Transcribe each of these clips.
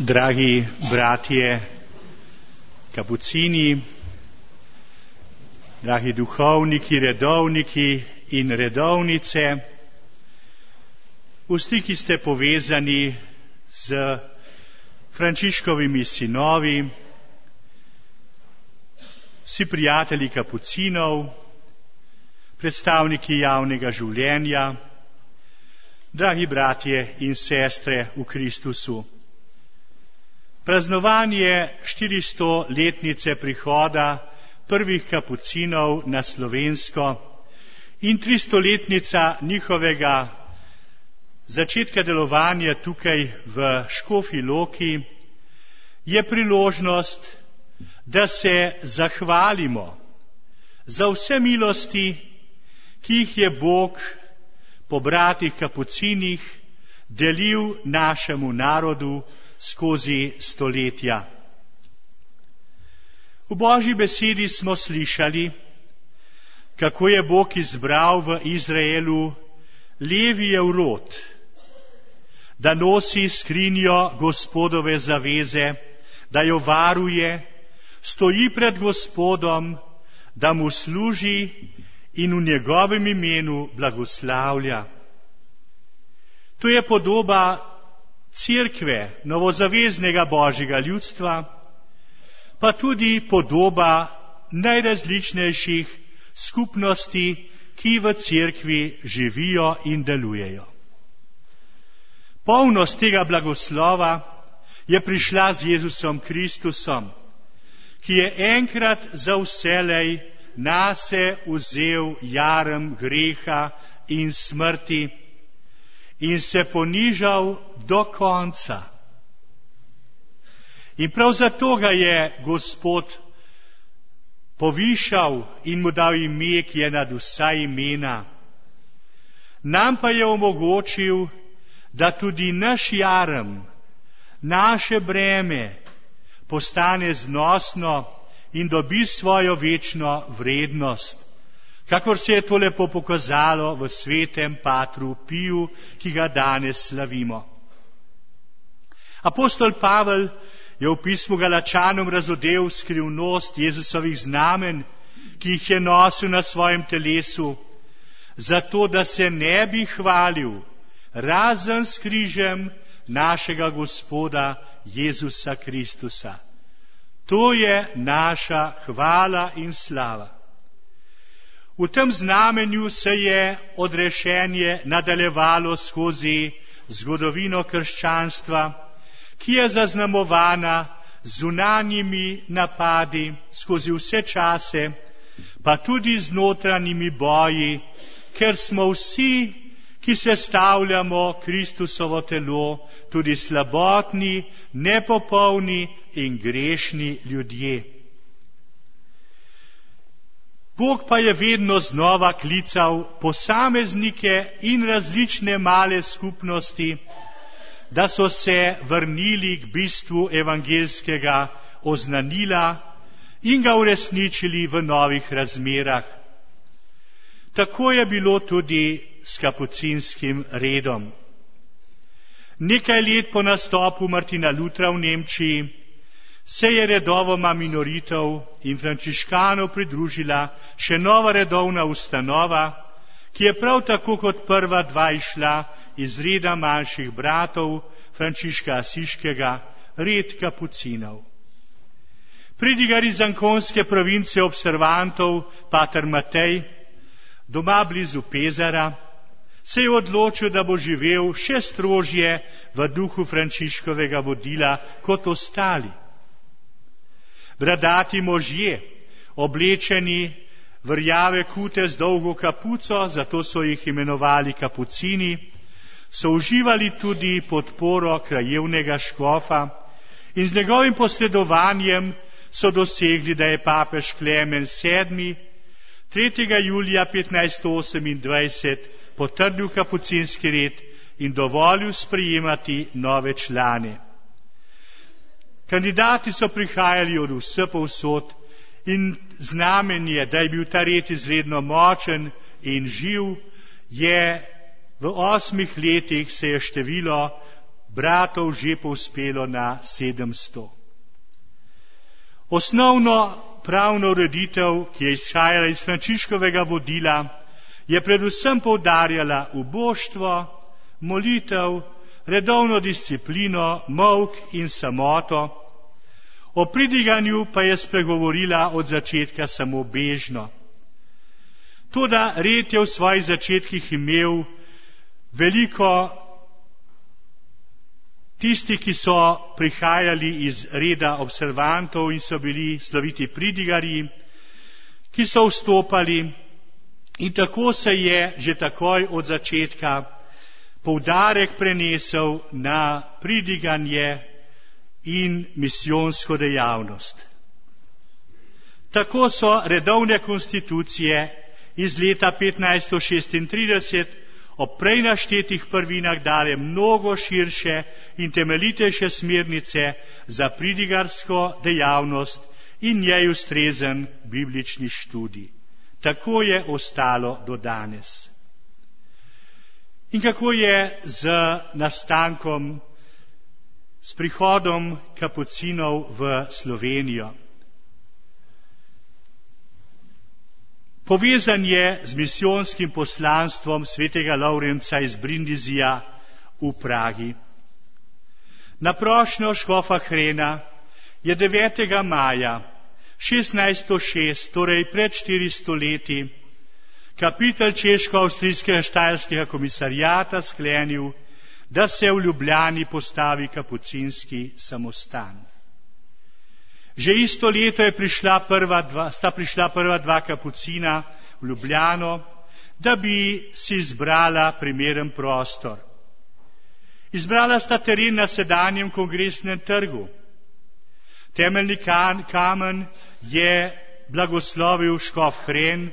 Dragi bratje kapucini, dragi duhovniki, redovniki in redovnice, vsi, ki ste povezani z Frančiškovimi sinovi, vsi prijatelji kapucinov, predstavniki javnega življenja, dragi bratje in sestre v Kristusu. Praznovanje 400-letnice prihoda prvih kapucinov na Slovensko in 300-letnica njihovega začetka delovanja tukaj v Škofji Loki je priložnost, da se zahvalimo za vse milosti, ki jih je Bog po bratih kapucinih delil našemu narodu skozi stoletja. V Božji besedi smo slišali, kako je Bog izbral v Izraelu Levijev rod, da nosi skrinjo Gospodove zaveze, da jo varuje, stoji pred Gospodom, da mu služi in v njegovem imenu blagoslavlja. To je podoba Cerkve, novozaveznega Božjega ljudstva, pa tudi podoba najrazličnejših skupnosti, ki v Cerkvi živijo in delujejo. Polnost tega blagoslova je prišla z Jezusom Kristusom, ki je enkrat za vselej nase vzel jarem greha in smrti in se ponižal do konca. In prav zato ga je Gospod povišal in mu dal ime, ki je nad vsa imena. Nam pa je omogočil, da tudi naš jarem, naše breme postane znosno in dobi svojo večno vrednost, kakor se je to lepo pokazalo v svetem Patru Piju, ki ga danes slavimo. Apostol Pavel je v pismu Galačanom razodel skrivnost Jezusovih znamen, ki jih je nosil na svojem telesu, zato da se ne bi hvalil razen s križem našega Gospoda Jezusa Kristusa. To je naša hvala in slava. V tem znamenju se je odrešenje nadaljevalo skozi zgodovino krščanstva, ki je zaznamovana z zunanjimi napadi skozi vse čase, pa tudi z notranjimi boji, ker smo vsi, ki sestavljamo Kristusovo telo, tudi slabotni, nepopolni in grešni ljudje. Bog pa je vedno znova klical posameznike in različne male skupnosti, da so se vrnili k bistvu evangeljskega oznanila in ga uresničili v novih razmerah. Tako je bilo tudi s kapucinskim redom. Nekaj let po nastopu Martina Lutra v Nemčiji se je redovoma minoritev in frančiškanov pridružila še nova redovna ustanova, ki je prav tako kot prva dva išla iz reda manjših bratov Frančiška Asiškega, red kapucinov. Pridigar iz Ankonske province observantov, pater Matej, doma blizu Pezara, se je odločil, da bo živel še strožje v duhu Frančiškovega vodila kot ostali. Bradati možje, oblečeni v rjave kute z dolgo kapuco, zato so jih imenovali kapucini, so uživali tudi podporo krajevnega škofa in z njegovim posredovanjem so dosegli, da je papež Klemen VII. 3. julija 1528 potrdil kapucinski red in dovolil sprejemati nove člane. Kandidati so prihajali od vse povsod in znamenje, da je bil ta red izredno močen in živ, je v 8 letih se je število bratov že povzpelo na 700. Osnovno pravno ureditev, ki je izhajala iz Frančiškovega vodila, je predvsem poudarjala uboštvo, molitev, redovno disciplino, molk in samoto. O pridiganju pa je spregovorila od začetka samo bežno. Toda red je v svojih začetkih imel veliko tisti, ki so prihajali iz reda observantov in so bili sloviti pridigarji, ki so vstopali, in tako se je že takoj od začetka poudarek prenesel na pridiganje in misijonsko dejavnost. Tako so redovne konstitucije iz leta 1536 ob prej naštetih prvinah dale mnogo širše in temeljitejše smernice za pridigarsko dejavnost in njej ustrezen biblični študij. Tako je ostalo do danes. In kako je z nastankom, s prihodom kapucinov v Slovenijo? Povezan je z misijonskim poslanstvom svetega Lovrenca iz Brindizija v Pragi. Na prošnjo škofa Hrena je 9. maja 1606, torej pred 400 leti, kapitel češko-avstrijskega štajerskega komisarjata sklenil, da se v Ljubljani postavi kapucinski samostan. Že isto leto sta prišla prva dva kapucina v Ljubljano, da bi si izbrala primeren prostor. Izbrala sta teren na sedanjem Kongresnem trgu. Temeljni kamen je blagoslovil škof Hren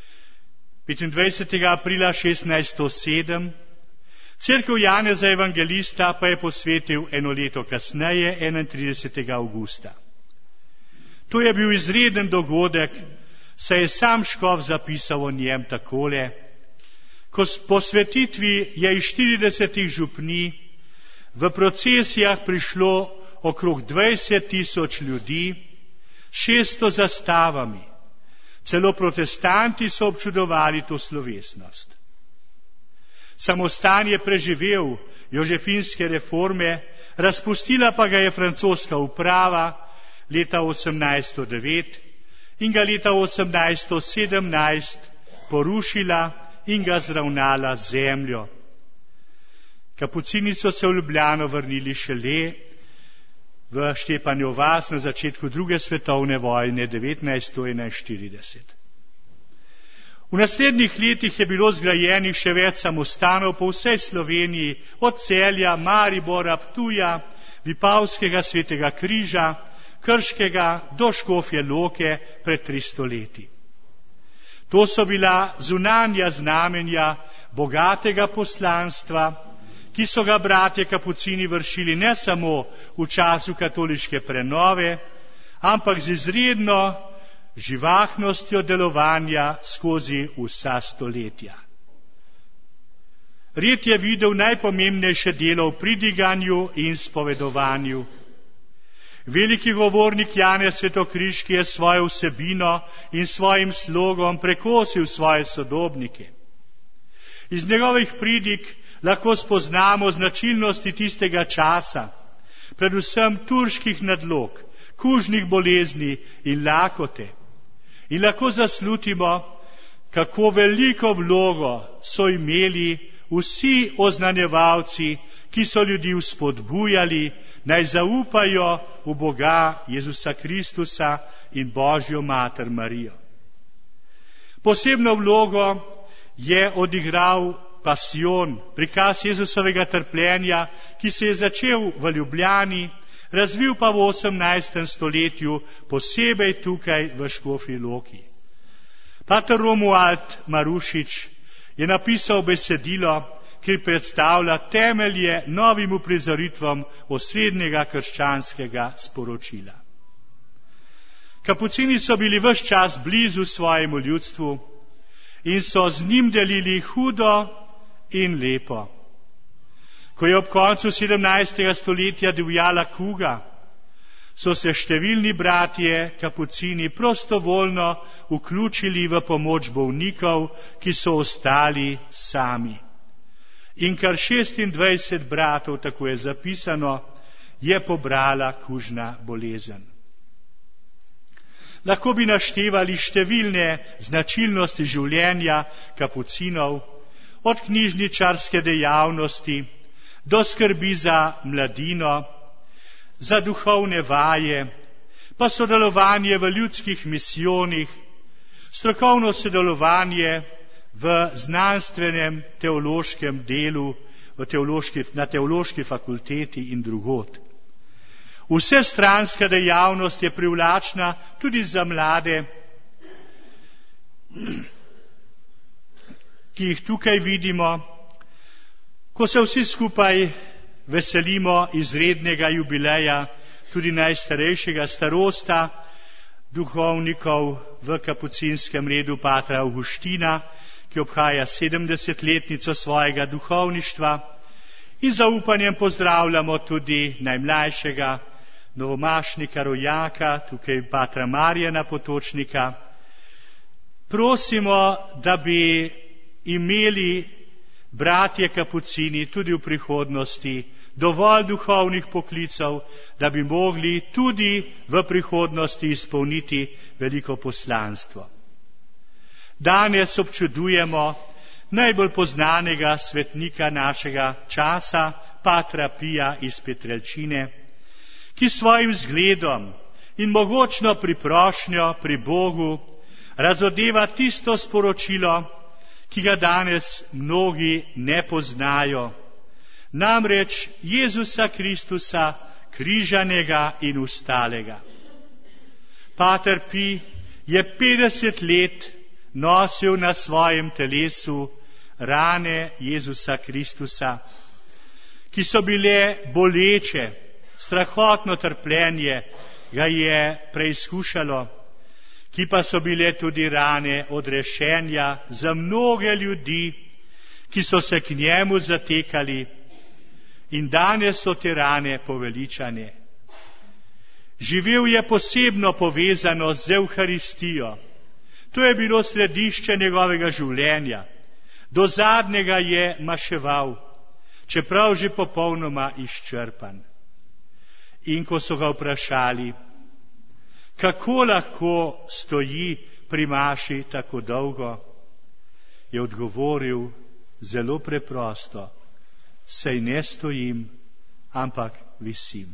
25. aprila 1607, Cerkev Janeza Evangelista pa je posvetil eno leto kasneje, 31. avgusta. To je bil izreden dogodek, saj je sam škof zapisal o njem takole: ko s posvetitvi je iz 40 župni v procesijah prišlo okrog 20.000 ljudi, 600 zastavami. Celo protestanti so občudovali to slovesnost. Samostan je preživel jožefinske reforme, razpustila pa ga je francoska uprava leta 1809 in ga leta 1817 porušila in ga zravnala z zemljo. Kapucini so se v Ljubljano vrnili šele v Štepanjo vas na začetku druge svetovne vojne 1941. V naslednjih letih je bilo zgrajenih še več samostanov po vsej Sloveniji, od Celja, Maribora, Ptuja, Vipavskega, Svetega Križa, Krškega do Škofje Loke pred 300 leti. To so bila zunanja znamenja bogatega poslanstva, ki so ga bratje kapucini vršili ne samo v času katoliške prenove, ampak z izredno živahnostjo delovanja skozi vsa stoletja. Red je videl najpomembnejše delo v pridiganju in spovedovanju. Veliki govornik Janez Svetokriški je svojo vsebino in svojim slogom prekosil svoje sodobnike. Iz njegovih pridig lahko spoznamo značilnosti tistega časa, predvsem turških nadlog, kužnih bolezni in lakote. In lahko zaslutimo, kako veliko vlogo so imeli vsi oznanjevalci, ki so ljudi vzpodbujali, naj zaupajo v Boga Jezusa Kristusa in Božjo mater Marijo. Posebno vlogo je odigral pasijon, prikaz Jezusovega trpljenja, ki se je začel v Ljubljani, razvil pa v 18. stoletju, posebej tukaj v Škofji Loki. Pater Romuald Marušič je napisal besedilo, ki predstavlja temelje novim uprizoritvam osrednjega krščanskega sporočila. Kapucini so bili ves čas blizu svojemu ljudstvu in so z njim delili hudo in lepo. Ko je ob koncu 17. stoletja divjala kuga, so se številni bratje kapucini prostovoljno vključili v pomoč bolnikov, ki so ostali sami. In kar 26 bratov, tako je zapisano, je pobrala kužna bolezen. Lahko bi naštevali številne značilnosti življenja kapucinov, od knjižničarske dejavnosti do skrbi za mladino, za duhovne vaje, pa sodelovanje v ljudskih misijonih, strokovno sodelovanje v znanstvenem teološkem delu na teološki fakulteti in drugod. Vsestranska dejavnost je privlačna tudi za mlade, ki jih tukaj vidimo, ko se vsi skupaj veselimo izrednega jubileja, tudi najstarejšega starosta duhovnikov v kapucinskem redu patra Avguština, ki obhaja 70-letnico svojega duhovništva, in zaupanjem pozdravljamo tudi najmlajšega novomašnika, rojaka, tukaj patra Marjana Potočnika. Prosimo, da bi imeli bratje kapucini tudi v prihodnosti dovolj duhovnih poklicev, da bi mogli tudi v prihodnosti izpolniti veliko poslanstvo. Danes občudujemo najbolj poznanega svetnika našega časa, patra Pija iz Petrelčine, ki svojim zgledom in mogočno priprošnjo pri Bogu razodeva tisto sporočilo, ki ga danes mnogi ne poznajo, namreč Jezusa Kristusa, križanega in vstalega. Pater Pi je 50 let nosil na svojem telesu rane Jezusa Kristusa, ki so bile boleče, strahotno trpljenje ga je preizkušalo, ki pa so bile tudi rane odrešenja za mnoge ljudi, ki so se k njemu zatekali, in danes so te rane poveličane. Živel je posebno povezano z Evharistijo. To je bilo središče njegovega življenja. Do zadnjega je maševal, čeprav že popolnoma izčrpan. In ko so ga vprašali, kako lahko stoji pri maši tako dolgo, je odgovoril zelo preprosto: saj ne stojim, ampak visim.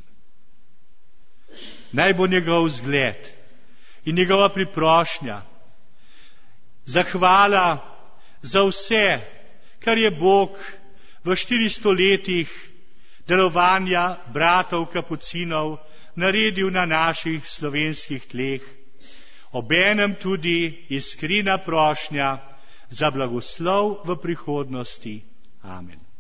Naj bo njegov zgled in njegova priprošnja zahvala za vse, kar je Bog v 400 letih delovanja bratov kapucinov naredil na naših slovenskih tleh, obenem tudi iskrena prošnja za blagoslov v prihodnosti. Amen.